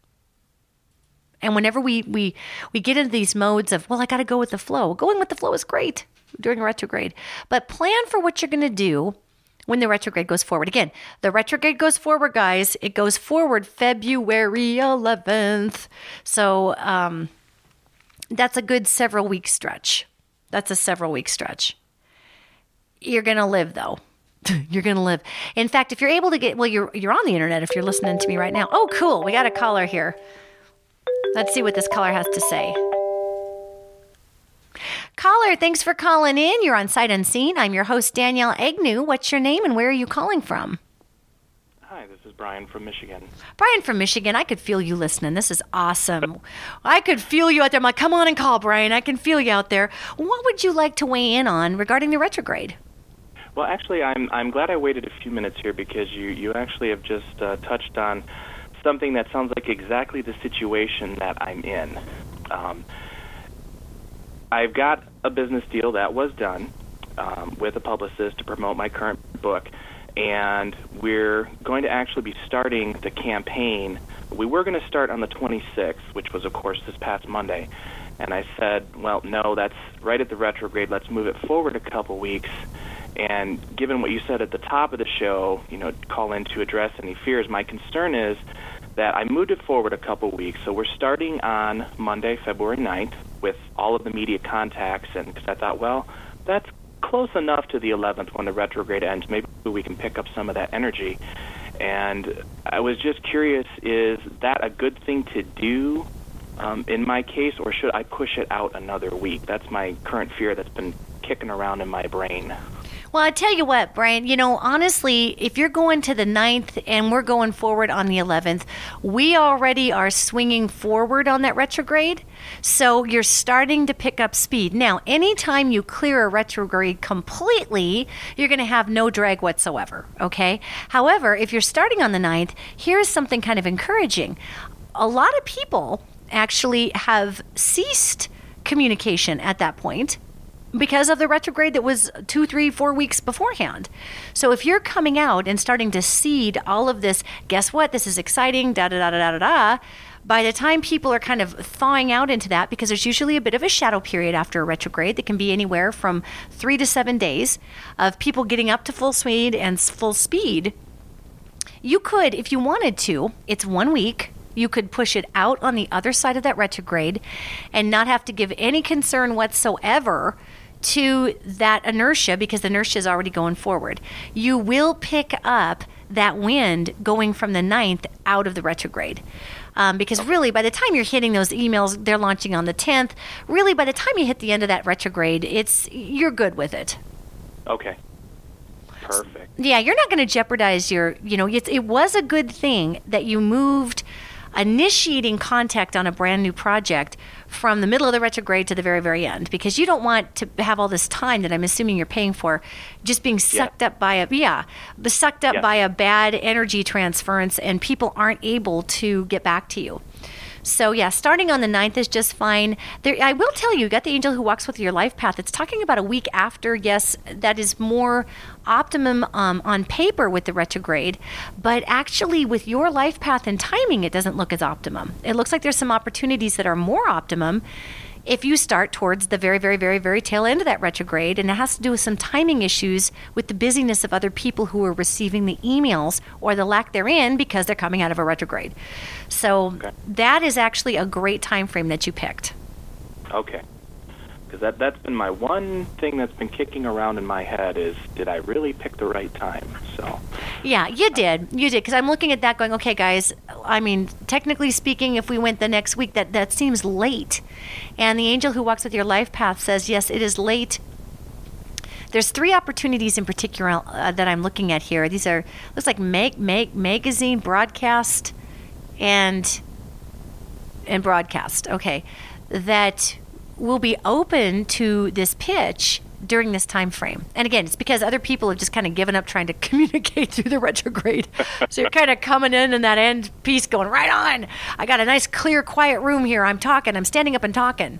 [SPEAKER 4] And whenever we get into these modes of, I got to go with the flow. Going with the flow is great during a retrograde. But plan for what you're going to do when the retrograde goes forward. Again, the retrograde goes forward, guys. It goes forward February 11th. So that's a good several week stretch. That's a several week stretch. You're going to live, though. You're going to live. In fact, if you're able to you're on the internet if you're listening to me right now. Oh, cool. We got a caller here. Let's see what this caller has to say. Caller, thanks for calling in. You're on Sight Unseen. I'm your host, Danielle Agnew. What's your name and where are you calling from?
[SPEAKER 11] Hi, this is Brian from Michigan.
[SPEAKER 4] Brian from Michigan. I could feel you listening. This is awesome. I could feel you out there. I'm like, come on and call, Brian. I can feel you out there. What would you like to weigh in on regarding the retrograde?
[SPEAKER 11] Well, actually, I'm glad I waited a few minutes here because you actually have just touched on something that sounds like exactly the situation that I'm in. I've got a business deal that was done with a publicist to promote my current book, and we're going to actually be starting the campaign. We were going to start on the 26th, which was, of course, this past Monday. And I said, well, no, that's right at the retrograde. Let's move it forward a couple weeks. And given what you said at the top of the show, call in to address any fears, my concern is that I moved it forward a couple weeks. So we're starting on Monday, February 9th, with all of the media contacts, and because I thought, well, that's close enough to the 11th when the retrograde ends. Maybe we can pick up some of that energy. And I was just curious, is that a good thing to do in my case, or should I push it out another week? That's my current fear that's been kicking around in my brain.
[SPEAKER 4] Well, I tell you what, Brian, honestly, if you're going to the 9th and we're going forward on the 11th, we already are swinging forward on that retrograde. So you're starting to pick up speed. Now, anytime you clear a retrograde completely, you're going to have no drag whatsoever, okay? However, if you're starting on the 9th, here's something kind of encouraging. A lot of people actually have ceased communication at that point because of the retrograde that was 2, 3, 4 weeks beforehand. So if you're coming out and starting to seed all of this, guess what? This is exciting, da-da-da-da-da-da-da. By the time people are kind of thawing out into that, because there's usually a bit of a shadow period after a retrograde that can be anywhere from 3 to 7 days of people getting up to full speed and full speed, you could, if you wanted to, it's 1 week, you could push it out on the other side of that retrograde and not have to give any concern whatsoever to that inertia, because the inertia is already going forward. You will pick up that wind going from the 9th out of the retrograde. Because really, by the time you're hitting those emails, they're launching on the 10th. Really, by the time you hit the end of that retrograde, you're good with it.
[SPEAKER 11] Okay. Perfect.
[SPEAKER 4] Yeah, you're not going to jeopardize your, it was a good thing that you moved initiating contact on a brand new project from the middle of the retrograde to the very, very end, because you don't want to have all this time that I'm assuming you're paying for just being sucked up by by a bad energy transference, and people aren't able to get back to you. So yeah, starting on the 9th is just fine. I will tell you got the angel who walks with your life path. It's talking about a week after. Yes, that is more optimum on paper with the retrograde, but actually with your life path and timing, it doesn't look as optimum. It looks like there's some opportunities that are more optimum if you start towards the very, very, very, very tail end of that retrograde, and it has to do with some timing issues with the busyness of other people who are receiving the emails or the lack therein because they're coming out of a retrograde. So that is actually a great time frame that you picked.
[SPEAKER 11] Okay. Because that's been my one thing that's been kicking around in my head is, did I really pick the right time? So.
[SPEAKER 4] Yeah, you did, because I'm looking at that going, okay, guys, I mean, technically speaking, if we went the next week, that seems late. And the angel who walks with your life path says, yes, it is late. There's 3 opportunities in particular that I'm looking at here. These are, looks like magazine, broadcast, and broadcast. Okay, that will be open to this pitch during this time frame. And again, it's because other people have just kind of given up trying to communicate through the retrograde. So you're kind of coming in that end piece going, right on. I got a nice, clear, quiet room here. I'm standing up and talking.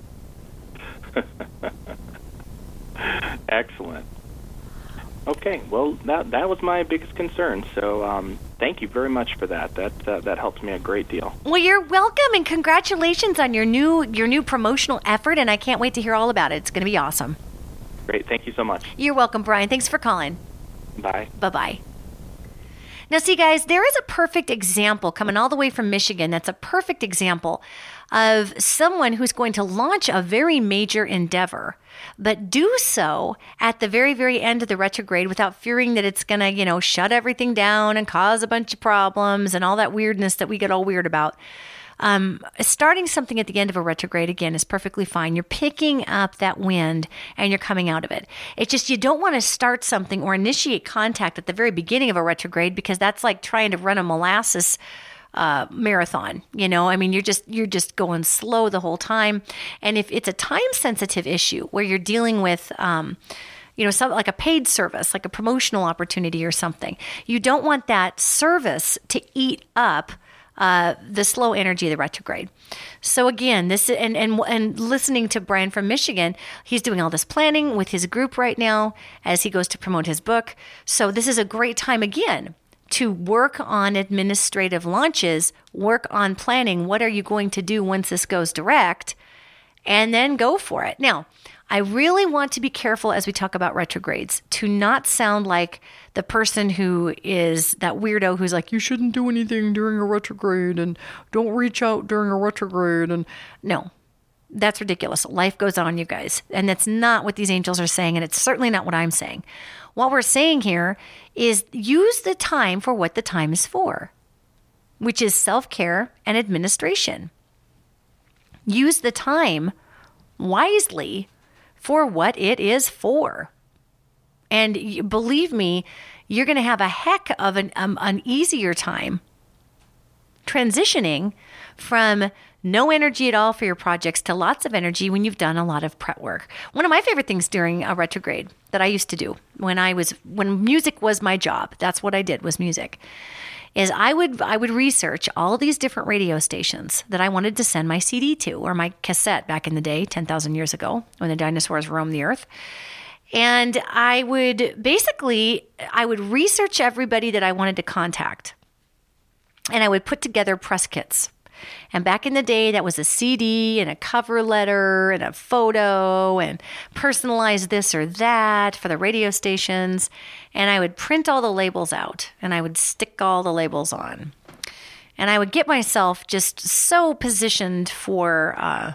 [SPEAKER 11] Excellent. Okay, well, that was my biggest concern. So thank you very much for that. That helps me a great deal.
[SPEAKER 4] Well, you're welcome, and congratulations on your new promotional effort, and I can't wait to hear all about it. It's going to be awesome.
[SPEAKER 11] Great. Thank you so much.
[SPEAKER 4] You're welcome, Brian. Thanks for calling.
[SPEAKER 11] Bye.
[SPEAKER 4] Bye-bye. Now, see, guys, there is a perfect example coming all the way from Michigan. That's a perfect example of someone who's going to launch a very major endeavor, but do so at the very, very end of the retrograde without fearing that it's going to, shut everything down and cause a bunch of problems and all that weirdness that we get all weird about. Starting something at the end of a retrograde, again, is perfectly fine. You're picking up that wind and you're coming out of it. It's just you don't want to start something or initiate contact at the very beginning of a retrograde, because that's like trying to run a molasses marathon. I mean, you're just going slow the whole time. And if it's a time-sensitive issue where you're dealing with something like a paid service, like a promotional opportunity or something, you don't want that service to eat up the slow energy of the retrograde. So again, this and listening to Brian from Michigan, he's doing all this planning with his group right now as he goes to promote his book. So this is a great time again to work on administrative launches, work on planning. What are you going to do once this goes direct? And then go for it. Now, I really want to be careful as we talk about retrogrades to not sound like the person who is that weirdo who's like, you shouldn't do anything during a retrograde and don't reach out during a retrograde. And no, That's ridiculous. Life goes on, you guys. And that's not what these angels are saying, and it's certainly not what I'm saying. What we're saying here is use the time for what the time is for, which is self-care and administration. Use the time wisely for what it is for. And believe me, you're going to have a heck of an easier time transitioning from no energy at all for your projects to lots of energy when you've done a lot of prep work. One of my favorite things during a retrograde that I used to do when music was my job, that's what I did, was music, is I would research all these different radio stations that I wanted to send my CD to, or my cassette back in the day, 10,000 years ago, when the dinosaurs roamed the earth. And I would research everybody that I wanted to contact. And I would put together press kits. And back in the day, that was a CD and a cover letter and a photo and personalize this or that for the radio stations. And I would print all the labels out and I would stick all the labels on. And I would get myself just so positioned for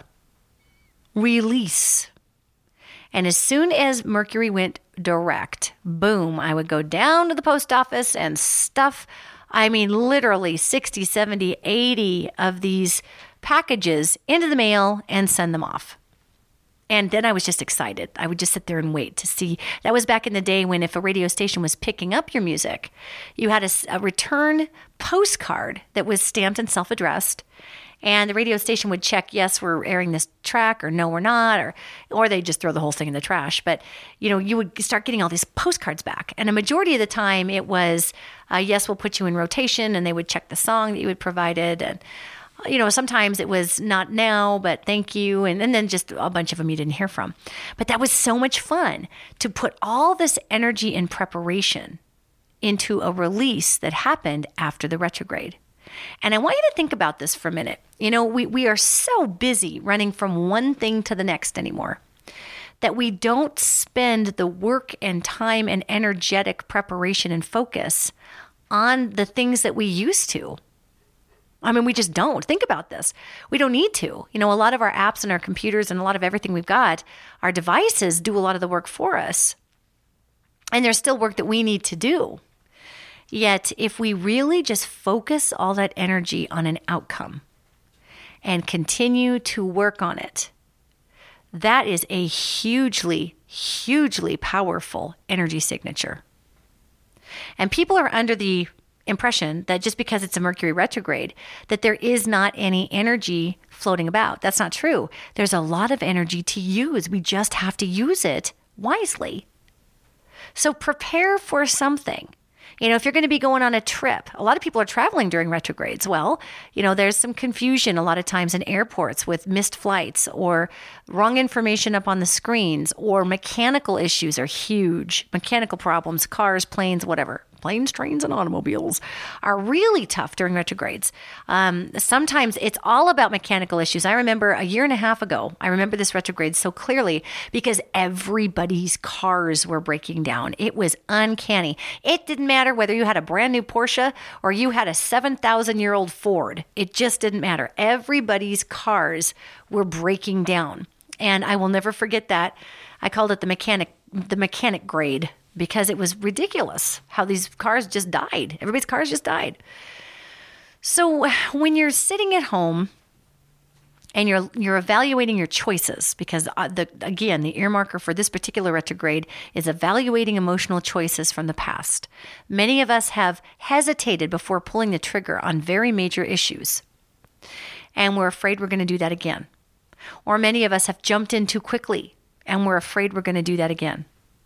[SPEAKER 4] release. And as soon as Mercury went direct, boom, I would go down to the post office and stuff, literally 60, 70, 80 of these packages into the mail and send them off. And then I was just excited. I would just sit there and wait to see. That was back in the day when if a radio station was picking up your music, you had a return postcard that was stamped and self-addressed. And the radio station would check, yes, we're airing this track, or no, we're not, or they just throw the whole thing in the trash. But, you would start getting all these postcards back. And a majority of the time it was, yes, we'll put you in rotation, and they would check the song that you had provided. And, sometimes it was not now, but thank you. And then just a bunch of them you didn't hear from. But that was so much fun to put all this energy and preparation into a release that happened after the retrograde. And I want you to think about this for a minute. We are so busy running from one thing to the next anymore that we don't spend the work and time and energetic preparation and focus on the things that we used to. We just don't. Think about this. We don't need to. A lot of our apps and our computers and a lot of everything we've got, our devices do a lot of the work for us. And there's still work that we need to do. Yet, if we really just focus all that energy on an outcome and continue to work on it, that is a hugely, hugely powerful energy signature. And people are under the impression that just because it's a Mercury retrograde, that there is not any energy floating about. That's not true. There's a lot of energy to use. We just have to use it wisely. So prepare for something. If you're going to be going on a trip, a lot of people are traveling during retrogrades. Well, there's some confusion a lot of times in airports with missed flights or wrong information up on the screens, or mechanical issues are huge. Mechanical problems, cars, planes, whatever. Planes, trains, and automobiles are really tough during retrogrades. Sometimes it's all about mechanical issues. I remember a year and a half ago, I remember this retrograde so clearly because everybody's cars were breaking down. It was uncanny. It didn't matter whether you had a brand new Porsche or you had a 7,000-year-old Ford. It just didn't matter. Everybody's cars were breaking down. And I will never forget that. I called it the mechanic grade, because it was ridiculous how these cars just died. Everybody's cars just died. So when you're sitting at home and you're evaluating your choices, because the earmarker for this particular retrograde is evaluating emotional choices from the past. Many of us have hesitated before pulling the trigger on very major issues, and we're afraid we're going to do that again. Or many of us have jumped in too quickly, and we're afraid we're going to do that again.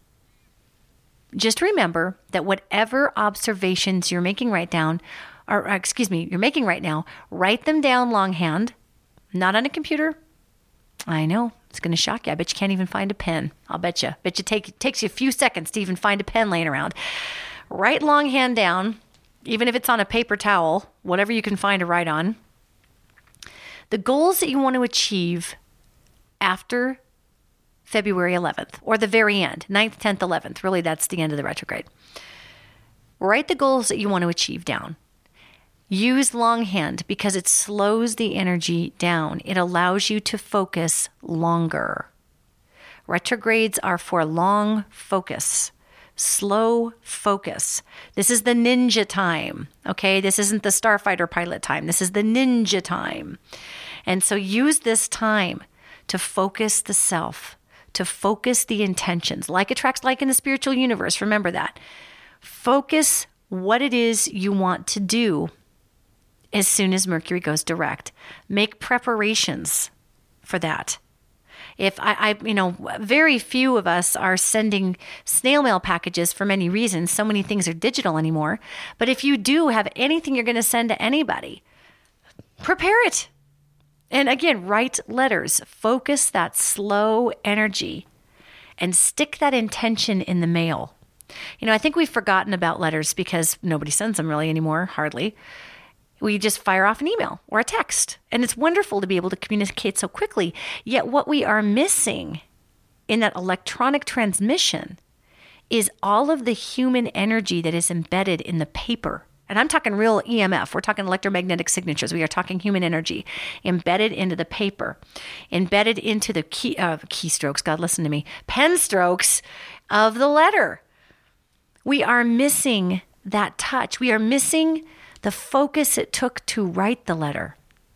[SPEAKER 4] Just remember that whatever observations you're making right now, write them down longhand, not on a computer. I know, it's going to shock you. I bet you can't even find a pen. I'll bet you. It takes you a few seconds to even find a pen laying around. Write longhand down, even if it's on a paper towel, whatever you can find to write on. The goals that you want to achieve after February 11th, or the very end, 9th, 10th, 11th. Really, that's the end of the retrograde. Write the goals that you want to achieve down. Use longhand because it slows the energy down. It allows you to focus longer. Retrogrades are for long focus, slow focus. This is the ninja time, okay? This isn't the starfighter pilot time. This is the ninja time. And so use this time to focus the self, to focus the intentions. Like attracts like in the spiritual universe. Remember that. Focus what it is you want to do as soon as Mercury goes direct. Make preparations for that. If very few of us are sending snail mail packages for many reasons. So many things are digital anymore. But if you do have anything you're going to send to anybody, prepare it. And again, write letters. Focus that slow energy and stick that intention in the mail. I think we've forgotten about letters because nobody sends them really anymore, hardly. We just fire off an email or a text. And it's wonderful to be able to communicate so quickly. Yet what we are missing in that electronic transmission is all of the human energy that is embedded in the paper. And I'm talking real EMF. We're talking electromagnetic signatures. We are talking human energy embedded into the paper, embedded into the keystrokes. God, listen to me. Pen strokes of the letter. We are missing that touch. We are missing the focus it took to write the letter.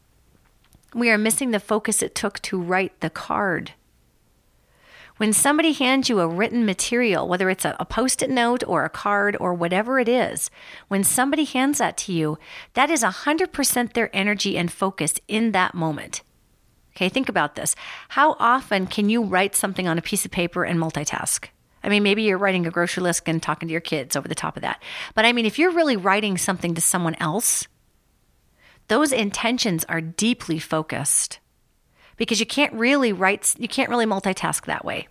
[SPEAKER 4] We are missing the focus it took to write the card. When somebody hands you a written material, whether it's a Post-it note or a card or whatever it is, when somebody hands that to you, that is 100% their energy and focus in that moment. Okay, think about this. How often can you write something on a piece of paper and multitask? I mean, maybe you're writing a grocery list and talking to your kids over the top of that. But I mean, if you're really writing something to someone else, those intentions are deeply focused because you can't really multitask that way.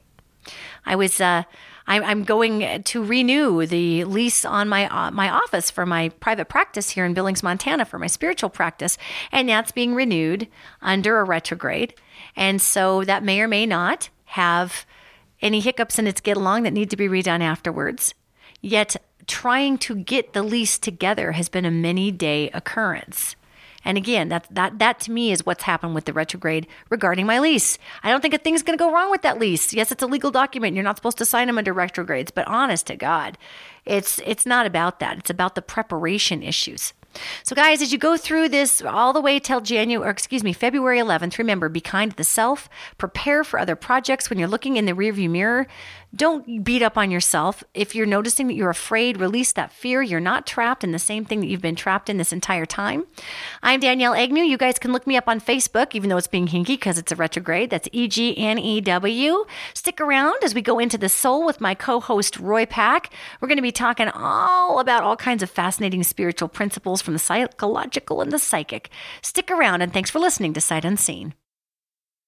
[SPEAKER 4] I'm going to renew the lease on my office for my private practice here in Billings, Montana for my spiritual practice. And that's being renewed under a retrograde. And so that may or may not have any hiccups in its get along that need to be redone afterwards. Yet trying to get the lease together has been a many-day occurrence. And again, that to me is what's happened with the retrograde regarding my lease. I don't think a thing's going to go wrong with that lease. Yes, it's a legal document. You're not supposed to sign them under retrogrades, but honest to God, it's not about that. It's about the preparation issues. So guys, as you go through this all the way till February 11th, remember, be kind to the self, prepare for other projects. When you're looking in the rearview mirror, don't beat up on yourself. If you're noticing that you're afraid, release that fear. You're not trapped in the same thing that you've been trapped in this entire time. I'm Danielle Agnew. You guys can look me up on Facebook, even though it's being hinky because it's a retrograde. That's EGNEW. Stick around as we go into the soul with my co-host, Roy Pack. We're going to be talking all about all kinds of fascinating spiritual principles from the psychological and the psychic. Stick around, and thanks for listening to Sight Unseen.